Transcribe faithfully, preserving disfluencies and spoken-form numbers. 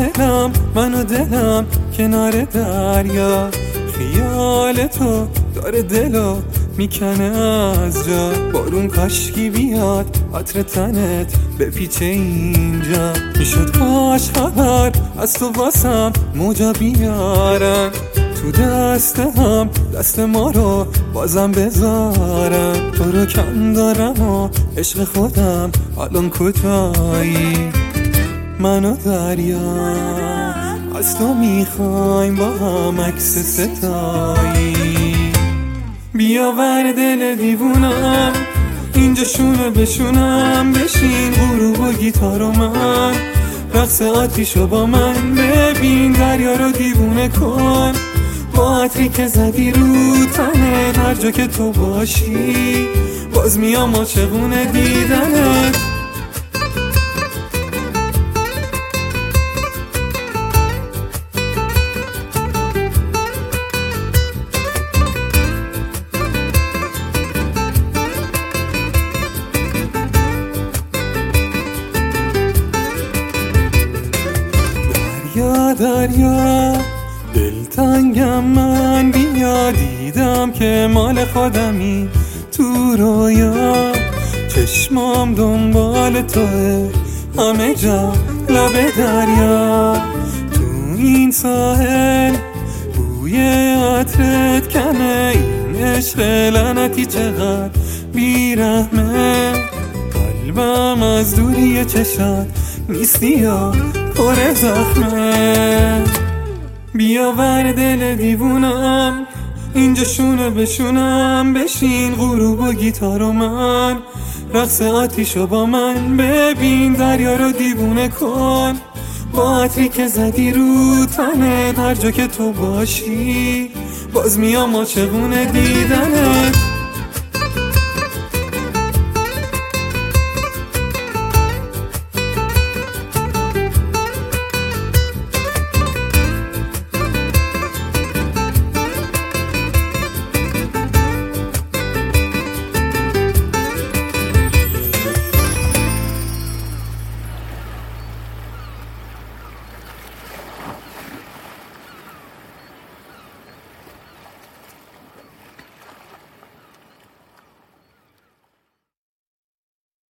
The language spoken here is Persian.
ساحلم من و دلم کنار دریا، خیال تو داره دلو میکنه از جا. بارون کاشکی بیاد عطر تنت بپیچه اینجا، میشد کاش خبر از تو واسم موجا بیارن، تو دست هم دست ما رو بازم بذارن. تو رو کم دارم و عشق خودم الان کجایی؟ من و دریا از تو میخوایم با هم عکس ستایی. بیا ور دل دیوونم اینجا شونه بشونم، بشین غروب و گیتار و من رقص آتیشو با من ببین. دریا رو دیوونه کن با عطری که زدی رو تنت، هر جا که تو باشی باز میام عاشقونه دیدنت. دریا دریا دلتنگم من، بیا دیدم که مال خودمی تو رویا. چشمام دنبال توه همه جا لب دریا، تو این ساحل بوی عطرت کمه. این عشق لعنتی چقدر بیرحمه، قلبم از دوری چشات نیستی یا پر زخمه. بیا ور دل دیوونم اینجا شونه بشونم، بشین غروب و گیتار و من رقص آتیشو با من ببین. دریا رو دیوونه کن با عطری که زدی رو تنت، هر جا که تو باشی باز میام عاشقونه دیدنت.